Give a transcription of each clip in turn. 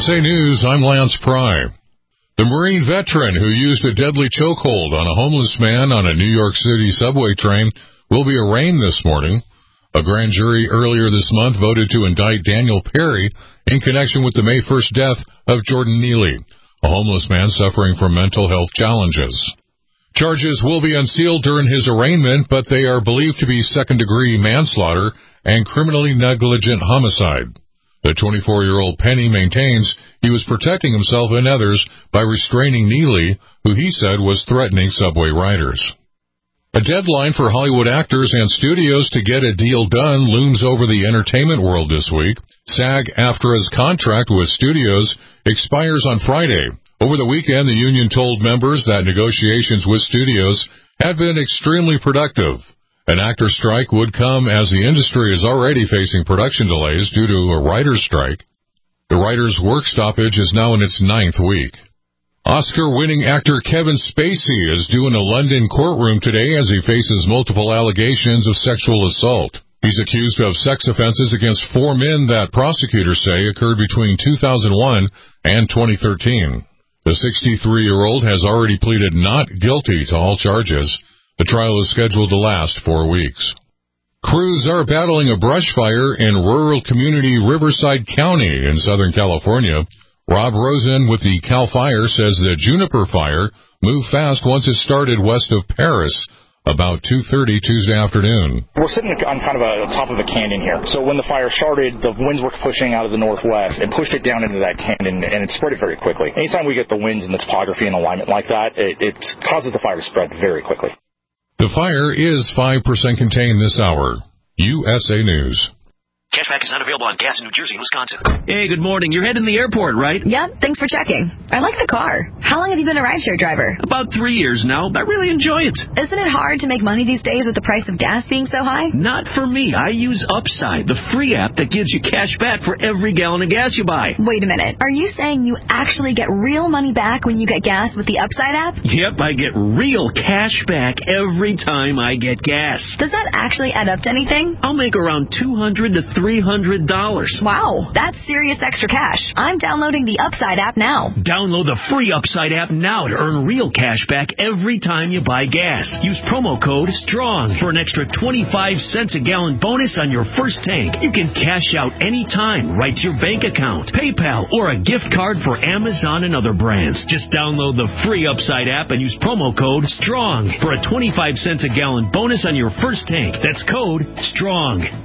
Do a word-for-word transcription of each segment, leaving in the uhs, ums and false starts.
S A News, I'm Lance Pry. The Marine veteran who used a deadly chokehold on a homeless man on a New York City subway train will be arraigned this morning. A grand jury earlier this month voted to indict Daniel Perry in connection with the May first death of Jordan Neely, a homeless man suffering from mental health challenges. Charges will be unsealed during his arraignment, but they are believed to be second-degree manslaughter and criminally negligent homicide. The twenty-four-year-old Penny maintains he was protecting himself and others by restraining Neely, who he said was threatening subway riders. A deadline for Hollywood actors and studios to get a deal done looms over the entertainment world this week. SAG-AFTRA's contract with studios expires on Friday. Over the weekend, the union told members that negotiations with studios have been extremely productive. An actor strike would come as the industry is already facing production delays due to a writer's strike. The writer's work stoppage is now in its ninth week. Oscar-winning actor Kevin Spacey is due in a London courtroom today as he faces multiple allegations of sexual assault. He's accused of sex offenses against four men that prosecutors say occurred between two thousand one and twenty thirteen. The sixty-three-year-old has already pleaded not guilty to all charges. The trial is scheduled to last four weeks. Crews are battling a brush fire in rural community Riverside County in Southern California. Rob Rosen with the CAL FIRE says the juniper fire moved fast once it started west of Paris about two thirty Tuesday afternoon. We're sitting on kind of a top of a canyon here. So when the fire started, the winds were pushing out of the northwest and pushed it down into that canyon, and it spread it very quickly. Anytime we get the winds and the topography and alignment like that, it, it causes the fire to spread very quickly. The fire is five percent contained this hour. U S A News. Cashback is not available on gas in New Jersey and Wisconsin. Hey, good morning. You're heading to the airport, right? Yep, thanks for checking. I like the car. How long have you been a rideshare driver? About three years now. I really enjoy it. Isn't it hard to make money these days with the price of gas being so high? Not for me. I use Upside, the free app that gives you cash back for every gallon of gas you buy. Wait a minute. Are you saying you actually get real money back when you get gas with the Upside app? Yep, I get real cash back every time I get gas. Does that actually add up to anything? I'll make around two hundred to three hundred dollars. Wow, that's serious extra cash. I'm downloading the Upside app now. Download the free Upside app now to earn real cash back every time you buy gas. Use promo code STRONG for an extra twenty-five cents a gallon bonus on your first tank. You can cash out anytime right to your bank account, PayPal, or a gift card for Amazon and other brands. Just download the free Upside app and use promo code STRONG for a twenty-five cents a gallon bonus on your first tank. That's code STRONG.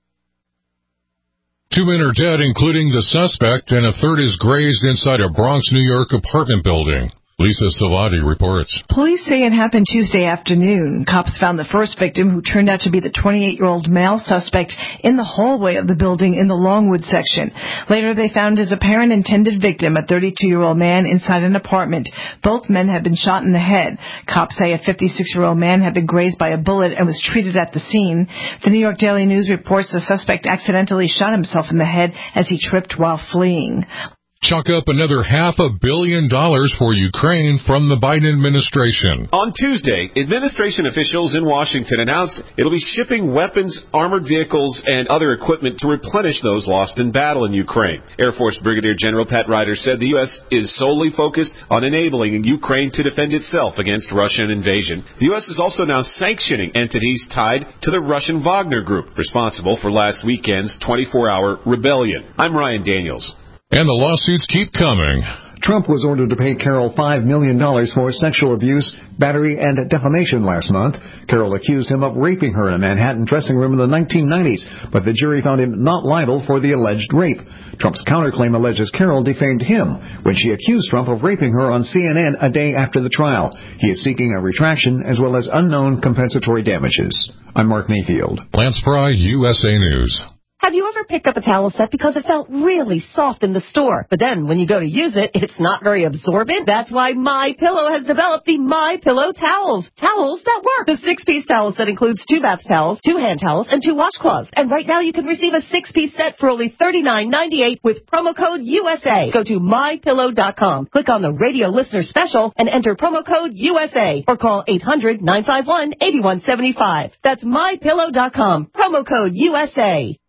Two men are dead, including the suspect, and a third is grazed inside a Bronx, New York apartment building. Lisa Savati reports. Police say it happened Tuesday afternoon. Cops found the first victim, who turned out to be the twenty-eight-year-old male suspect, in the hallway of the building in the Longwood section. Later, they found his apparent intended victim, a thirty-two-year-old man, inside an apartment. Both men had been shot in the head. Cops say a fifty-six-year-old man had been grazed by a bullet and was treated at the scene. The New York Daily News reports the suspect accidentally shot himself in the head as he tripped while fleeing. Chalk up another half a billion dollars for Ukraine from the Biden administration. On Tuesday, administration officials in Washington announced it'll be shipping weapons, armored vehicles, and other equipment to replenish those lost in battle in Ukraine. Air Force Brigadier General Pat Ryder said the U S is solely focused on enabling Ukraine to defend itself against Russian invasion. The U S is also now sanctioning entities tied to the Russian Wagner Group, responsible for last weekend's twenty-four hour rebellion. I'm Ryan Daniels. And the lawsuits keep coming. Trump was ordered to pay Carroll five million dollars for sexual abuse, battery, and defamation last month. Carroll accused him of raping her in a Manhattan dressing room in the nineteen nineties, but the jury found him not liable for the alleged rape. Trump's counterclaim alleges Carroll defamed him when she accused Trump of raping her on C N N a day after the trial. He is seeking a retraction as well as unknown compensatory damages. I'm Mark Mayfield. Lance Pry, U S A News. Have you ever picked up a towel set because it felt really soft in the store, but then when you go to use it, it's not very absorbent? That's why MyPillow has developed the MyPillow towels. Towels that work. The six-piece towels that includes two bath towels, two hand towels, and two washcloths. And right now you can receive a six-piece set for only thirty-nine ninety-eight with promo code U S A. Go to my pillow dot com, click on the radio listener special, and enter promo code U S A, or call eight hundred nine five one eight one seven five. That's my pillow dot com, promo code U S A.